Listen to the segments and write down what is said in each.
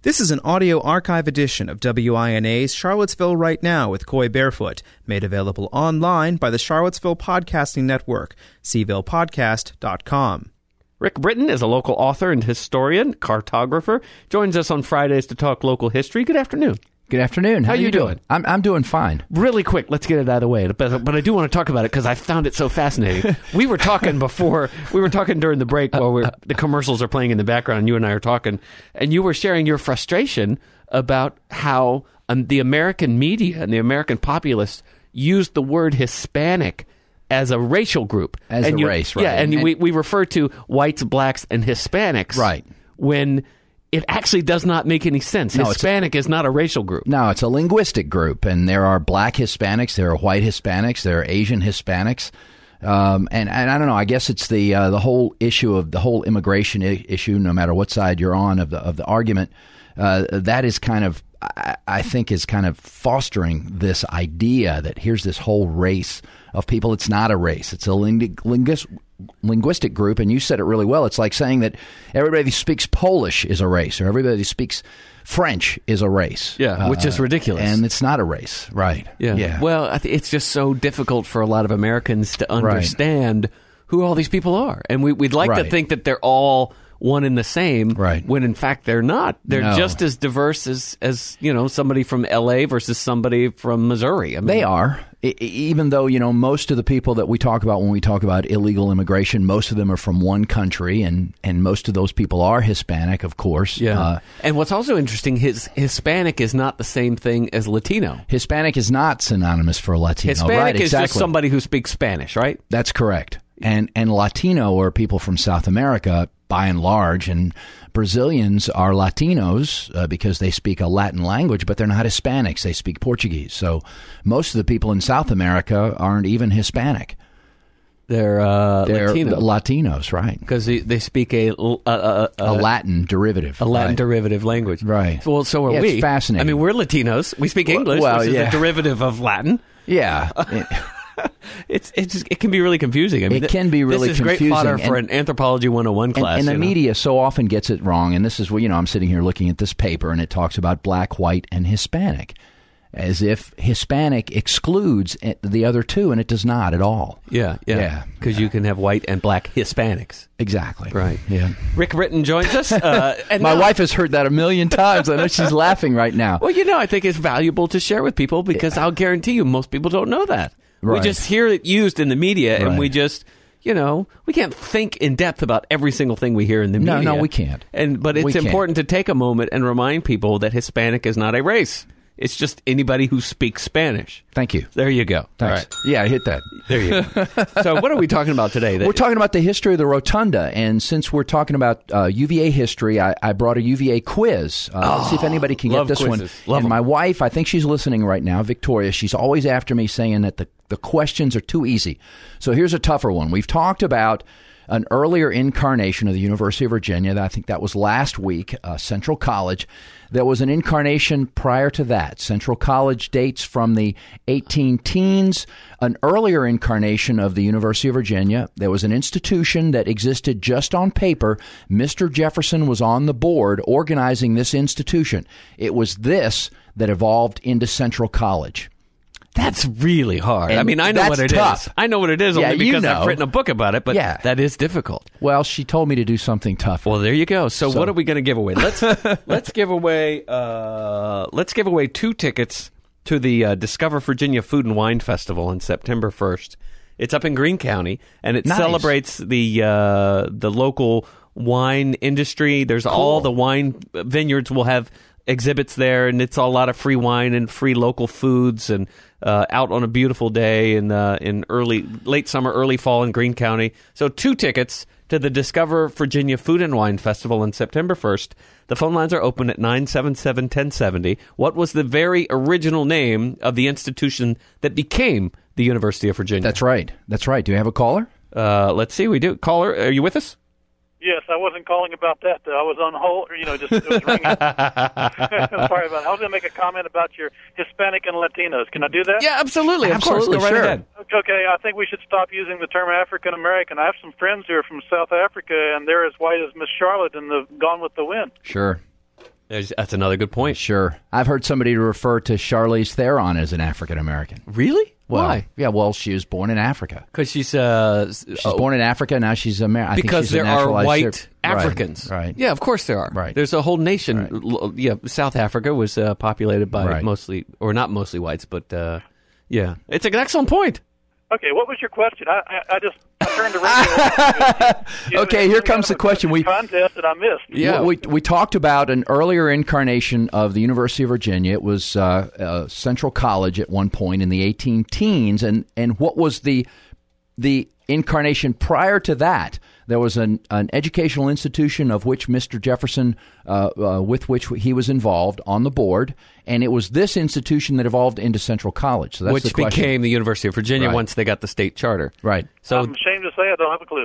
This is an audio archive edition of WINA's Charlottesville Right Now with Coy Barefoot, made available online by the Charlottesville Podcasting Network, cvillepodcast.com. Rick Britton is a local author and historian, cartographer, joins us on Fridays to talk local history. Good afternoon. Good afternoon. How you doing? I'm doing fine. Really quick, let's get it out of the way. But I do want to talk about it because I found it so fascinating. We were talking during the break while the commercials are playing in the background, and you and I are talking, and you were sharing your frustration about how the American media and the American populace used the word Hispanic as a racial group. Race, right. Yeah, and we refer to whites, blacks, and Hispanics. Right. When it actually does not make any sense. No, Hispanic is not a racial group. No, it's a linguistic group, and there are black Hispanics, there are white Hispanics, there are Asian Hispanics, and I don't know. I guess it's the whole issue of the whole immigration issue. No matter what side you're on of the argument, that is kind of, I think, is kind of fostering this idea that here's this whole race of people. It's not a race. It's a linguistic group, and you said it really well. It's like saying that everybody who speaks Polish is a race, or everybody who speaks French is a race. Yeah, which is ridiculous. And it's not a race, right? Yeah. Well, it's just so difficult for a lot of Americans to understand who all these people are. And we'd like to think that they're all one and the same, when in fact they're not. They're just as diverse as somebody from L.A. versus somebody from Missouri. I mean, they are. Even though, most of the people that we talk about when we talk about illegal immigration, most of them are from one country, and most of those people are Hispanic, of course. Yeah. And what's also interesting is Hispanic is not the same thing as Latino. Hispanic is not synonymous for Latino. Hispanic is just somebody who speaks Spanish, right? That's correct. And Latino are people from South America, by and large, and Brazilians are Latinos because they speak a Latin language, but they're not Hispanics. They speak Portuguese. So most of the people in South America aren't even Hispanic. They're Latinos, right? Because they speak a Latin derivative. A Latin derivative language. Right. Well, so are we. It's fascinating. I mean, we're Latinos. We speak English, which is a derivative of Latin. Yeah. It can be really confusing. I mean, it can be really confusing. This is great fodder for an Anthropology 101 class. And the media so often gets it wrong. And this is what, I'm sitting here looking at this paper, and it talks about black, white, and Hispanic, as if Hispanic excludes the other two, and it does not at all. Yeah. Because you can have white and black Hispanics. Exactly. Right. Yeah. Rick Britton joins us. And my wife has heard that a million times. I know she's laughing right now. Well, I think it's valuable to share with people because I'll guarantee you most people don't know that. Right. We just hear it used in the media, and we just, we can't think in depth about every single thing we hear in the media. No, we can't. But it's important to take a moment and remind people that Hispanic is not a race. It's just anybody who speaks Spanish. Thank you. There you go. Thanks. All right. Yeah, I hit that. There you go. So what are we talking about today? We're talking about the history of the Rotunda. And since we're talking about UVA history, I brought a UVA quiz. Let's see if anybody can get this quizzes. one. And my wife, I think she's listening right now, Victoria, she's always after me saying that the questions are too easy. So here's a tougher one. We've talked about an earlier incarnation of the University of Virginia. I think that was last week, Central College. There was an incarnation prior to that. Central College dates from the 18-teens. An earlier incarnation of the University of Virginia. There was an institution that existed just on paper. Mr. Jefferson was on the board organizing this institution. It was this that evolved into Central College. That's really hard. And I mean, I know what it tough. is. I know what it is only because I've written a book about it, but that is difficult. Well, she told me to do something tough. Well, there you go. So what are we going to give away? Let's give away 2 tickets to the Discover Virginia Food and Wine Festival on September 1st. It's up in Greene County, and it celebrates the local wine industry. There's all the wine vineyards will have exhibits there, and it's a lot of free wine and free local foods, and out on a beautiful day in late summer, early fall in Greene County. So 2 tickets to the Discover Virginia Food and Wine Festival on September 1st. The phone lines are open at 977-1070. What was the very original name of the institution that became the University of Virginia? That's right. Do you have a caller? Let's see. We do. Caller, are you with us? Yes, I wasn't calling about that. I was on hold, just it was ringing. Sorry about it. I was going to make a comment about your Hispanic and Latinos. Can I do that? Yeah, absolutely. Of course. Go right ahead. Okay, I think we should stop using the term African American. I have some friends who are from South Africa, and they're as white as Miss Charlotte in the Gone with the Wind. Sure. That's another good point. Sure. I've heard somebody refer to Charlize Theron as an African American. Really? Well, Why? Yeah, well, she was born in Africa. Because she's born in Africa, now she's American. Because there are white Africans. Right. Yeah, of course there are. Right. There's a whole nation. Yeah, South Africa was populated by mostly, or not mostly whites, but yeah. It's an excellent point. Okay, what was your question? I turned the radio. Okay, here comes the question. We contest that I missed. Yeah, we talked about an earlier incarnation of the University of Virginia. It was Central College at one point in the 18-teens, and what was the incarnation prior to that? There was an educational institution of which Mr. Jefferson, with which he was involved on the board, and it was this institution that evolved into Central College. So that's which the question. Became the University of Virginia Right. once they got the state charter. Right. So, I'm ashamed to say I don't have a clue.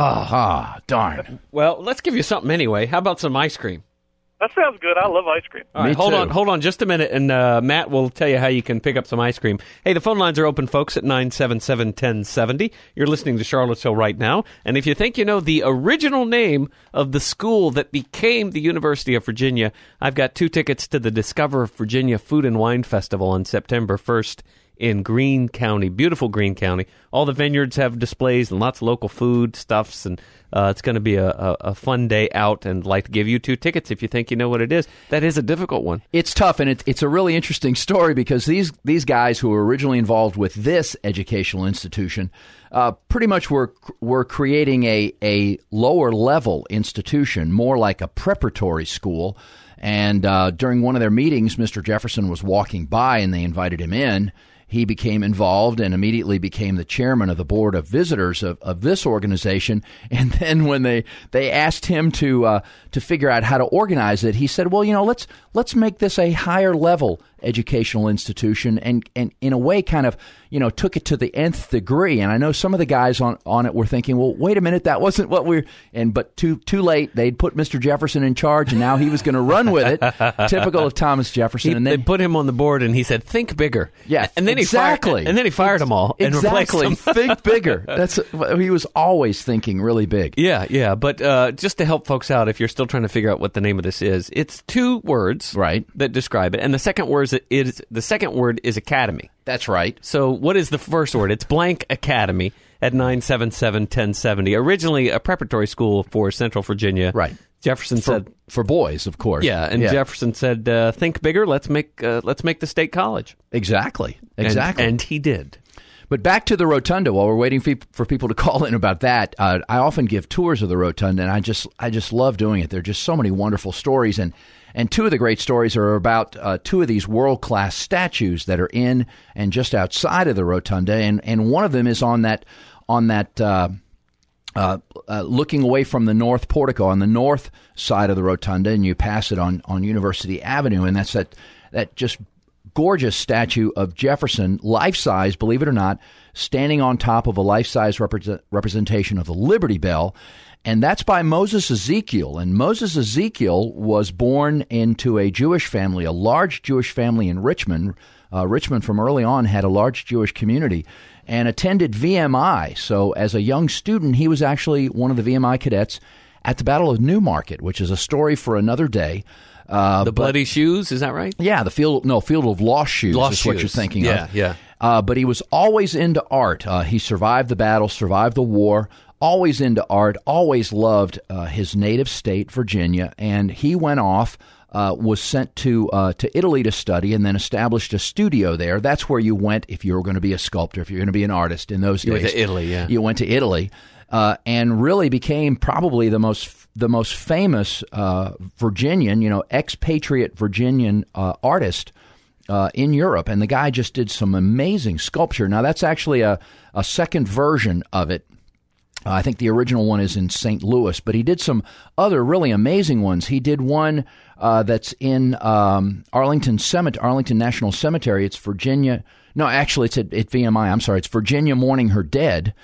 Darn. well, let's give you something anyway. How about some ice cream? That sounds good. I love ice cream. All right, hold on just a minute, and Matt will tell you how you can pick up some ice cream. Hey, the phone lines are open, folks, at 977-1070. You're listening to Charlottesville right now, and if you think you know the original name of the school that became the University of Virginia, I've got 2 tickets to the Discover Virginia Food and Wine Festival on September 1st in Greene County, beautiful Greene County. All the vineyards have displays and lots of local food stuffs, and it's going to be a fun day out, and I'd like to give you 2 tickets if you think you know what it is. That is a difficult one. It's tough, and it's a really interesting story because these guys who were originally involved with this educational institution pretty much were creating a lower level institution, more like a preparatory school. And during one of their meetings, Mr. Jefferson was walking by, and they invited him in. He became involved and immediately became the chairman of the board of visitors of this organization. And then when they asked him to figure out how to organize it, he said, well, let's make this a higher level educational institution, and in a way kind of, took it to the nth degree. And I know some of the guys on it were thinking, well, wait a minute, that wasn't what but too late. They'd put Mr. Jefferson in charge, and now he was going to run with it. Typical of Thomas Jefferson. They put him on the board, and he said, think bigger. Yeah, and then exactly. He fired them all and replaced them. Think bigger. He was always thinking really big. Yeah. But just to help folks out, if you're still trying to figure out what the name of this is, it's 2 words that describe it, and the second word is academy. That's right. So what is the first word? It's blank academy at 977-1070. Originally a preparatory school for Central Virginia. Right. Jefferson said for boys, of course. Yeah, and Jefferson said, think bigger. Let's make the state college. Exactly. And he did. But back to the Rotunda. While we're waiting for people to call in about that, I often give tours of the Rotunda, and I just love doing it. There are just so many wonderful stories, and 2 of the great stories are about 2 of these world-class statues that are in and just outside of the Rotunda, and one of them is on that looking away from the north portico on the north side of the Rotunda, and you pass it on University Avenue, and that's that just gorgeous statue of Jefferson, life-size, believe it or not, standing on top of a life-size representation of the Liberty Bell. And that's by Moses Ezekiel. And Moses Ezekiel was born into a Jewish family, a large Jewish family in Richmond. Richmond from early on had a large Jewish community and attended VMI. So as a young student, he was actually one of the VMI cadets at the Battle of Newmarket, which is a story for another day. The bloody shoes, is that right? Yeah, the field of lost shoes is what you're thinking of. Yeah. But he was always into art. He survived the battle, survived the war, always into art, always loved his native state, Virginia, and he went off, was sent to Italy to study, and then established a studio there. That's where you went if you were going to be a sculptor, if you're going to be an artist in those days. You went to Italy, yeah. You went to Italy, and really became probably the most famous Virginian, expatriate Virginian artist in Europe. And the guy just did some amazing sculpture. Now, that's actually a second version of it. I think the original one is in St. Louis, but he did some other really amazing ones. He did one that's in Arlington National Cemetery. It's Virginia. No, actually, it's at VMI. I'm sorry. It's Virginia mourning her dead.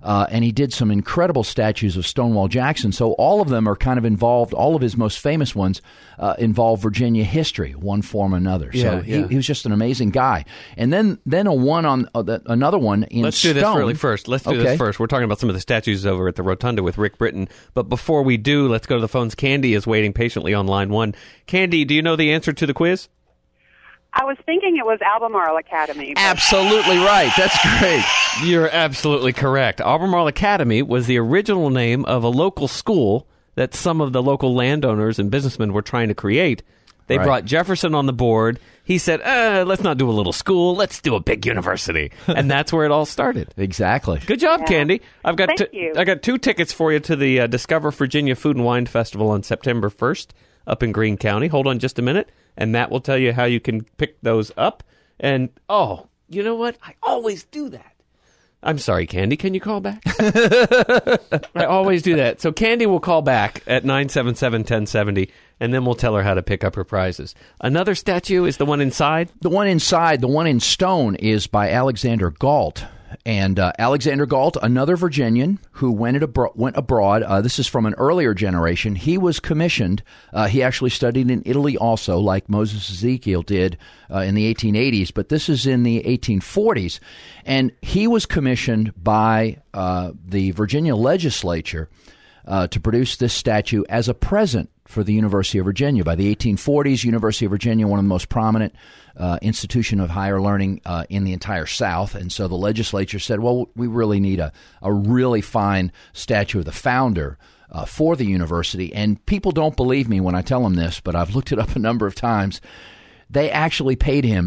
And he did some incredible statues of Stonewall Jackson. So all of them are kind of involved. All of his most famous ones involve Virginia history, one form or another. So he was just an amazing guy. And then another one in Let's stone. do this really first. Let's do this first. We're talking about some of the statues over at the Rotunda with Rick Britton. But before we do, let's go to the phones. Candy is waiting patiently on line one. Candy, do you know the answer to the quiz? I was thinking it was Albemarle Academy. Absolutely right. That's great. You're absolutely correct. Albemarle Academy was the original name of a local school that some of the local landowners and businessmen were trying to create. They brought Jefferson on the board. He said, let's not do a little school. Let's do a big university. And that's where it all started. Exactly. Good job, Candy. I got 2 tickets for you to the Discover Virginia Food and Wine Festival on September 1st up in Greene County. Hold on just a minute, and Matt will tell you how you can pick those up. And, you know what? I always do that. I'm sorry, Candy. Can you call back? I always do that. So Candy will call back at 977-1070, and then we'll tell her how to pick up her prizes. Another statue is the one inside? The one inside, the one in stone, is by Alexander Galt. And Alexander Galt, another Virginian who went abroad. This is from an earlier generation. He was commissioned. He actually studied in Italy also, like Moses Ezekiel did in the 1880s. But this is in the 1840s. And he was commissioned by the Virginia legislature to produce this statue as a present for the University of Virginia. By the 1840s, University of Virginia, one of the most prominent institution of higher learning in the entire South. And so the legislature said, well, we really need a really fine statue of the founder for the university. And people don't believe me when I tell them this, but I've looked it up a number of times. They actually paid him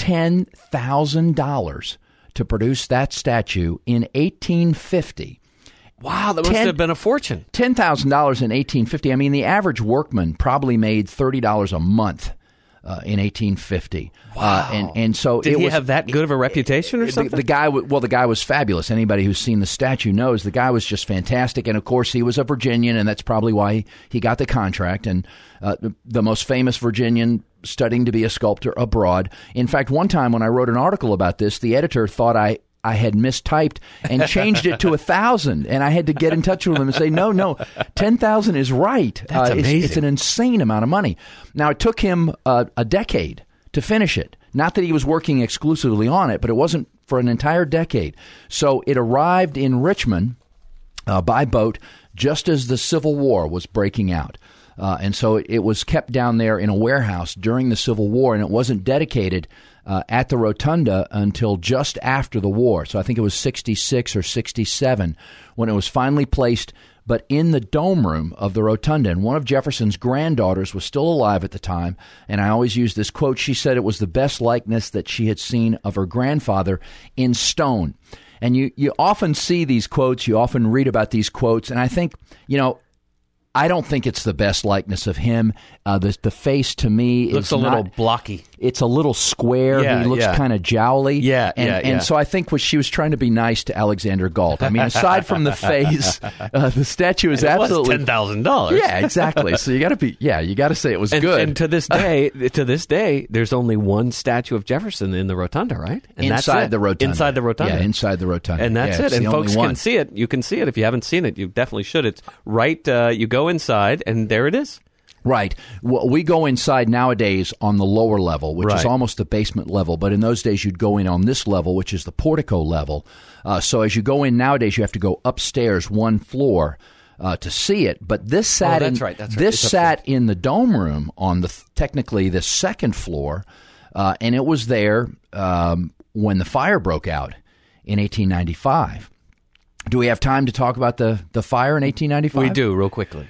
$10,000 to produce that statue in 1850. Wow, that must have been a fortune. $10,000 in 1850. I mean, the average workman probably made $30 a month in 1850. Wow. And so did he have that good of a reputation or something? The guy was fabulous. Anybody who's seen the statue knows the guy was just fantastic. And of course, he was a Virginian, and that's probably why he got the contract. And the most famous Virginian studying to be a sculptor abroad. In fact, one time when I wrote an article about this, the editor thought I had mistyped and changed it to 1,000, and I had to get in touch with him and say, no, 10,000 is right. That's amazing. It's an insane amount of money. Now, it took him a decade to finish it. Not that he was working exclusively on it, but it wasn't for an entire decade. So it arrived in Richmond by boat just as the Civil War was breaking out. And so it was kept down there in a warehouse during the Civil War, and it wasn't dedicated at the Rotunda until just after the war. So I think it was 66 or 67 when it was finally placed, but in the dome room of the Rotunda. And one of Jefferson's granddaughters was still alive at the time, and I always use this quote. She said it was the best likeness that she had seen of her grandfather in stone. And you often see these quotes, you often read about these quotes, and I think, I don't think it's the best likeness of him. The face to me looks a little blocky. It's a little square. Yeah, he looks kind of jowly. And so I think she was trying to be nice to Alexander Galt. I mean, aside from the face, the statue is absolutely $10,000. Yeah, exactly. So you got to say it was good. And to this day, there's only one statue of Jefferson in the Rotunda, right? And inside the Rotunda. Inside the Rotunda. Yeah, inside the Rotunda. And that's it. And folks can see it. You can see it. If you haven't seen it, you definitely should. It's right. You go inside, and there it is. Right. Well, we go inside nowadays on the lower level, which is almost the basement level. But in those days, you'd go in on this level, which is the portico level. So as you go in nowadays, you have to go upstairs one floor to see it. But this sat This sat in the dome room on technically the second floor, and it was there when the fire broke out in 1895. Do we have time to talk about the fire in 1895? We do, real quickly.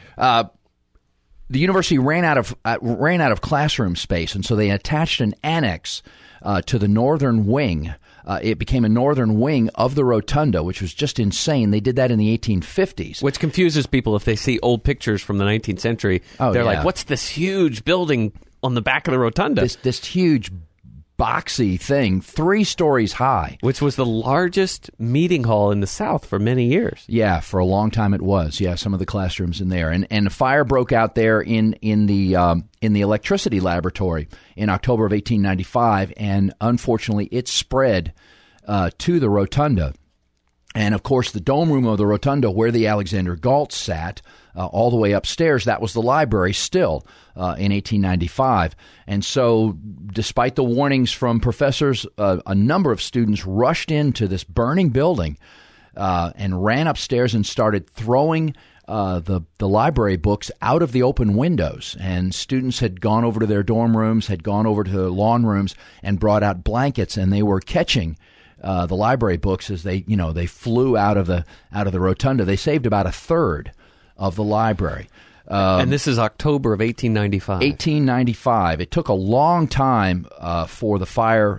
The university ran out of classroom space, and so they attached an annex to the northern wing. It became a northern wing of the Rotunda, which was just insane. They did that in the 1850s. Which confuses people if they see old pictures from the 19th century. They're like, what's this huge building on the back of the Rotunda? This huge boxy thing, 3 stories high. Which was the largest meeting hall in the South for many years. Yeah, for a long time it was. Yeah, some of the classrooms in there. And a fire broke out there in the electricity laboratory in October of 1895, and unfortunately it spread to the Rotunda. And, of course, the dome room of the rotunda where the Alexander Galt sat, all the way upstairs, that was the library still in 1895. And so despite the warnings from professors, a number of students rushed into this burning building and ran upstairs and started throwing the library books out of the open windows. And students had gone over to their dorm rooms, had gone over to the lawn rooms and brought out blankets, and they were catching the library books as they flew out of the rotunda. They saved about a third of the library. And this is October of 1895. 1895. It took a long time for the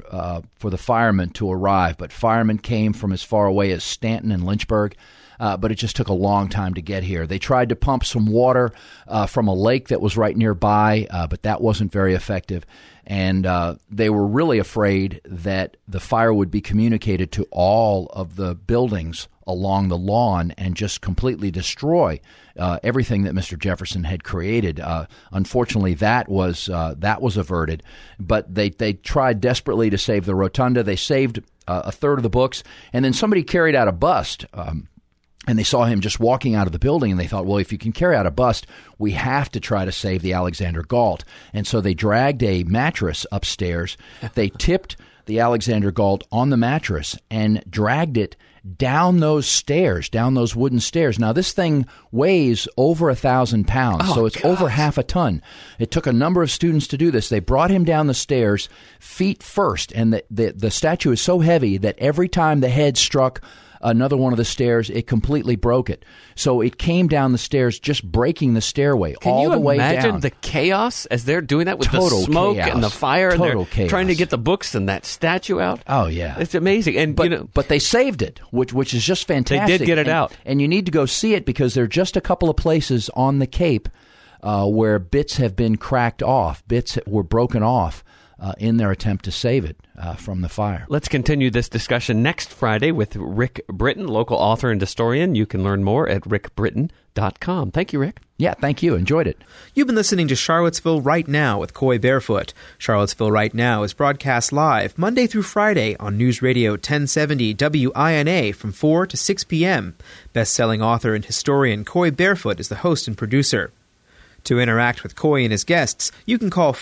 firemen to arrive, but firemen came from as far away as Stanton and Lynchburg. But it just took a long time to get here. They tried to pump some water from a lake that was right nearby, but that wasn't very effective. And they were really afraid that the fire would be communicated to all of the buildings along the lawn and just completely destroy everything that Mr. Jefferson had created. Unfortunately, that was averted. But they tried desperately to save the rotunda. They saved a third of the books, and then somebody carried out a bust. And they saw him just walking out of the building, and they thought, well, if you can carry out a bust, we have to try to save the Alexander Galt. And so they dragged a mattress upstairs. They tipped the Alexander Galt on the mattress and dragged it down those stairs, down those wooden stairs. Now, this thing weighs over 1,000 pounds, so it's over half a ton. It took a number of students to do this. They brought him down the stairs feet first, and the statue is so heavy that every time the head struck another one of the stairs, it completely broke it. So it came down the stairs, just breaking the stairway all the way down. Can you imagine the chaos as they're doing that with Total the smoke chaos. and the fire, and Total they're chaos. trying to get the books and that statue out? Oh, yeah. It's amazing. And But they saved it, which is just fantastic. They did get it out. And you need to go see it because there are just a couple of places on the Cape where bits have been cracked off. Bits were broken off in their attempt to save it from the fire. Let's continue this discussion next Friday with Rick Britton, local author and historian. You can learn more at rickbritton.com. Thank you, Rick. Yeah, thank you. Enjoyed it. You've been listening to Charlottesville Right Now with Coy Barefoot. Charlottesville Right Now is broadcast live Monday through Friday on News Radio 1070 WINA from 4 to 6 p.m. Best-selling author and historian Coy Barefoot is the host and producer. To interact with Coy and his guests, you can call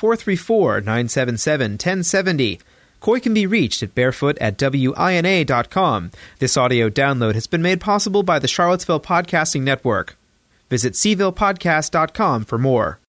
434-977-1070. Coy can be reached at barefoot@wina.com. This audio download has been made possible by the Charlottesville Podcasting Network. Visit cvillepodcast.com for more.